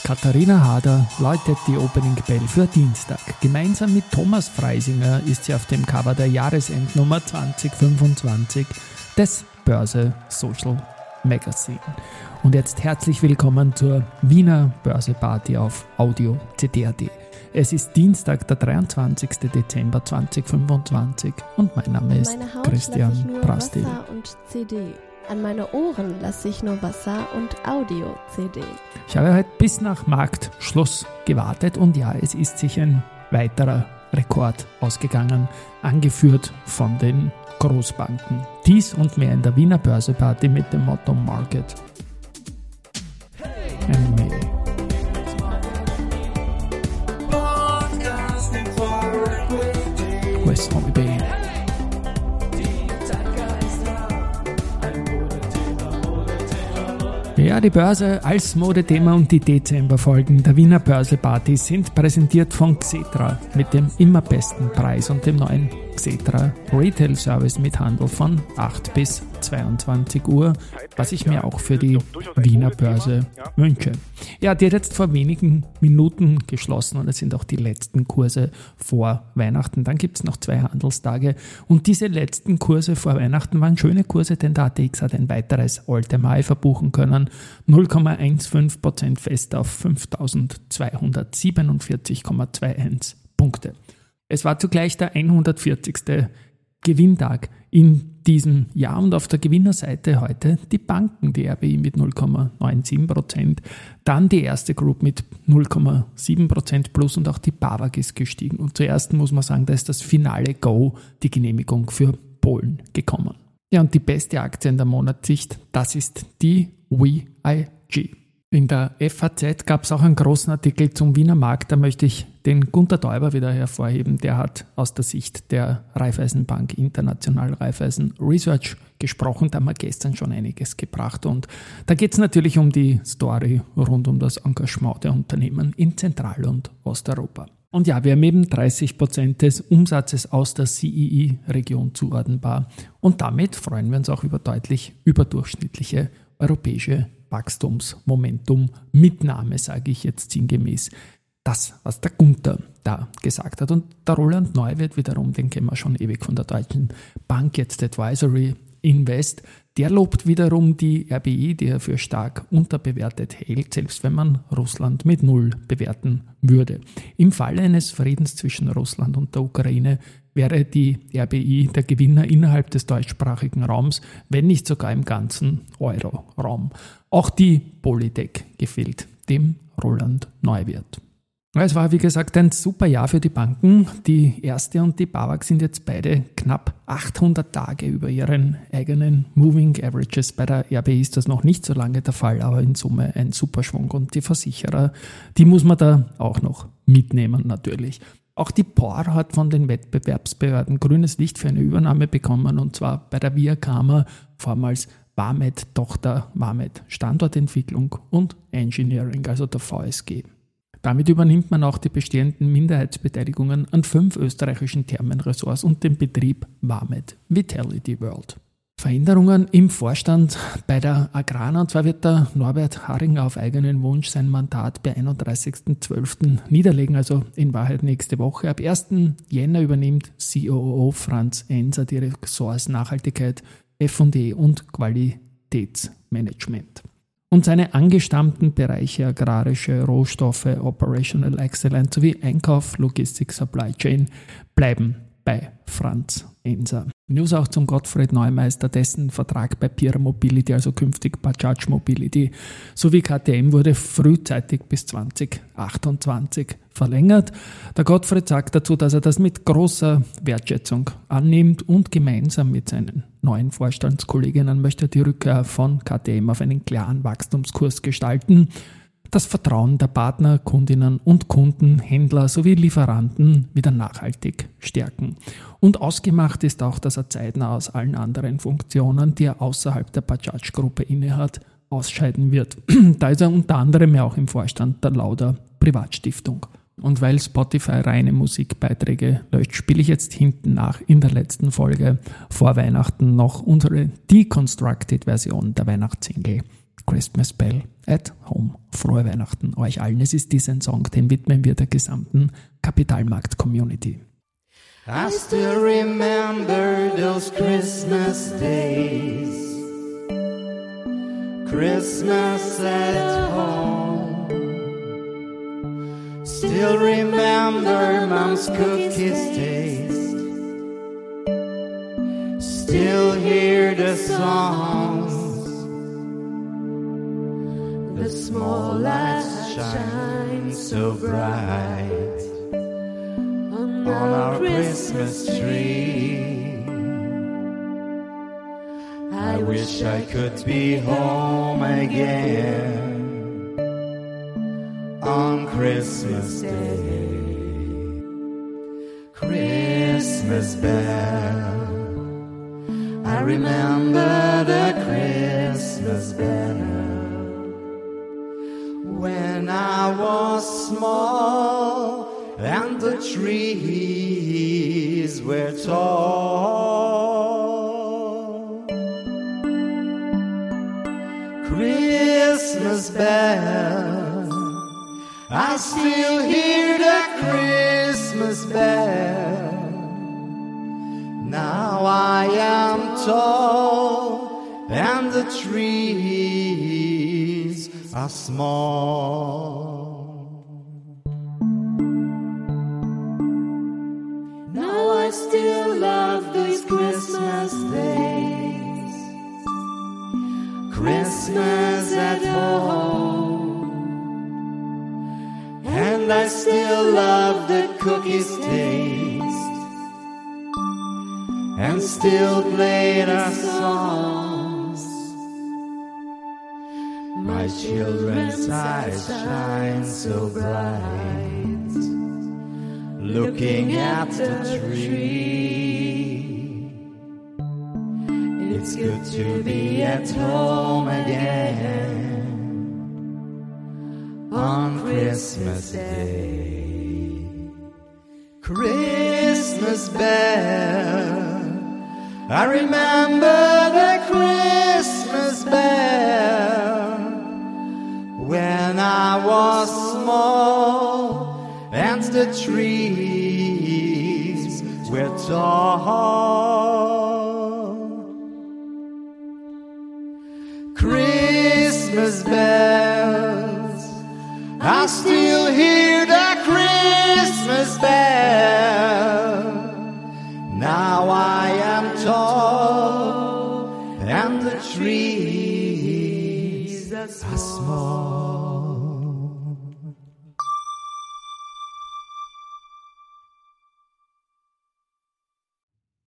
Katharina Harder läutet die Opening Bell für Dienstag. Gemeinsam mit Thomas Freisinger ist sie auf dem Cover der Jahresendnummer 2025 des Börse Social Magazine. Und jetzt herzlich willkommen zur Wiener Börse Party auf Audio CD.at. Es ist Dienstag, der 23. Dezember 2025 und mein Name ist Christian Brasti. Wasser und CD. An meine Ohren lasse ich nur Wasser und Audio-CD. Ich habe heute bis nach Marktschluss gewartet und ja, es ist sich ein weiterer Rekord ausgegangen, angeführt von den Großbanken. Dies und mehr in der Wiener Börse Party mit dem Motto Market and Me. West Holiday. Ja, die Börse als Modethema und die Dezemberfolgen der Wiener Börse Party sind präsentiert von Xetra mit dem immer besten Preis und dem neuen Xetra Retail Service mit Handel von 8 bis 22 Uhr, was ich mir auch für die Wiener Börse wünsche. Ja, die hat jetzt vor wenigen Minuten geschlossen und es sind auch die letzten Kurse vor Weihnachten. Dann gibt es noch 2 Handelstage und diese letzten Kurse vor Weihnachten waren schöne Kurse, denn der ATX hat ein weiteres All-Time-High verbuchen können. 0,15% fest auf 5.247,21 Punkte. Es war zugleich der 140. Gewinntag in diesem Jahr und auf der Gewinnerseite heute die Banken, die RBI mit 0,97%, dann die Erste Group mit 0,7% plus und auch die BAWAG ist gestiegen. Und zuerst muss man sagen, da ist das finale Go, die Genehmigung für Polen gekommen. Ja, und die beste Aktie in der Monatssicht, das ist die WIG. In der FAZ gab es auch einen großen Artikel zum Wiener Markt, da möchte ich den Gunter Täuber wieder hervorheben. Der hat aus der Sicht der Raiffeisenbank International Raiffeisen Research gesprochen, da haben wir gestern schon einiges gebracht und da geht es natürlich um die Story rund um das Engagement der Unternehmen in Zentral- und Osteuropa. Und ja, wir haben eben 30% des Umsatzes aus der CEE-Region zuordnenbar und damit freuen wir uns auch über deutlich überdurchschnittliche europäische Wachstumsmomentum, Mitnahme, sage ich jetzt sinngemäß, das, was der Gunter da gesagt hat. Und der Roland Neuwirth wiederum, den kennen wir schon ewig von der Deutschen Bank, jetzt Advisory Invest, der lobt wiederum die RBI, die er für stark unterbewertet hält, selbst wenn man Russland mit 0 bewerten würde. Im Falle eines Friedens zwischen Russland und der Ukraine wäre die RBI der Gewinner innerhalb des deutschsprachigen Raums, wenn nicht sogar im ganzen Euro-Raum. Auch die Polytech gefällt dem Roland Neuwirth. Es war, wie gesagt, ein super Jahr für die Banken. Die Erste und die BAWAG sind jetzt beide knapp 800 Tage über ihren eigenen Moving Averages. Bei der RBI ist das noch nicht so lange der Fall, aber in Summe ein Superschwung. Und die Versicherer, die muss man da auch noch mitnehmen natürlich. Auch die POR hat von den Wettbewerbsbehörden grünes Licht für eine Übernahme bekommen, und zwar bei der Viacama, vormals Vamed, Tochter Vamed Standortentwicklung und Engineering, also der VSG. Damit übernimmt man auch die bestehenden Minderheitsbeteiligungen an 5 österreichischen Thermenressorts und den Betrieb Vamed Vitality World. Veränderungen im Vorstand bei der Agrana, und zwar wird der Norbert Harringer auf eigenen Wunsch sein Mandat per 31.12. niederlegen, also in Wahrheit nächste Woche. Ab 1. Jänner übernimmt COO Franz Enser die Ressorts Nachhaltigkeit, F&E und Qualitätsmanagement. Und seine angestammten Bereiche agrarische Rohstoffe, Operational Excellence sowie Einkauf, Logistik, Supply Chain bleiben bei Franz Enser. News auch zum Gottfried Neumeister, dessen Vertrag bei Pierer Mobility, also künftig Bajaj Mobility, sowie KTM wurde frühzeitig bis 2028 verlängert. Der Gottfried sagt dazu, dass er das mit großer Wertschätzung annimmt und gemeinsam mit seinen neuen Vorstandskolleginnen möchte die Rückkehr von KTM auf einen klaren Wachstumskurs gestalten. Das Vertrauen der Partner, Kundinnen und Kunden, Händler sowie Lieferanten wieder nachhaltig stärken. Und ausgemacht ist auch, dass er zeitnah aus allen anderen Funktionen, die er außerhalb der Bajaj-Gruppe innehat, ausscheiden wird. Da ist er unter anderem ja auch im Vorstand der Lauda Privatstiftung. Und weil Spotify reine Musikbeiträge löscht, spiele ich jetzt hinten nach in der letzten Folge vor Weihnachten noch unsere Deconstructed-Version der Weihnachtssingle Christmas Bell at Home. Frohe Weihnachten euch allen. Es ist diesen Song, den widmen wir der gesamten Kapitalmarkt-Community. I still remember those Christmas days, Christmas at home. Still remember Mom's cookies taste, still hear the songs. The small lights shine so bright on our Christmas tree. I wish I could be home again on Christmas Day. Christmas bell, I remember the Christmas bell. When I was small and the trees were tall, Christmas bell, I still hear the Christmas bell. Now I am tall and the trees are small. Now I still love these Christmas days, Christmas at home, and I still love the cookies taste, and still play the songs. My children's eyes shine so bright, looking at the tree. It's good to be at home again on Christmas Day. Christmas bell, I remember the Christmas bell. When I was small and the trees were tall, Christmas bells, I still hear the Christmas bell. Now I am tall and the trees are small.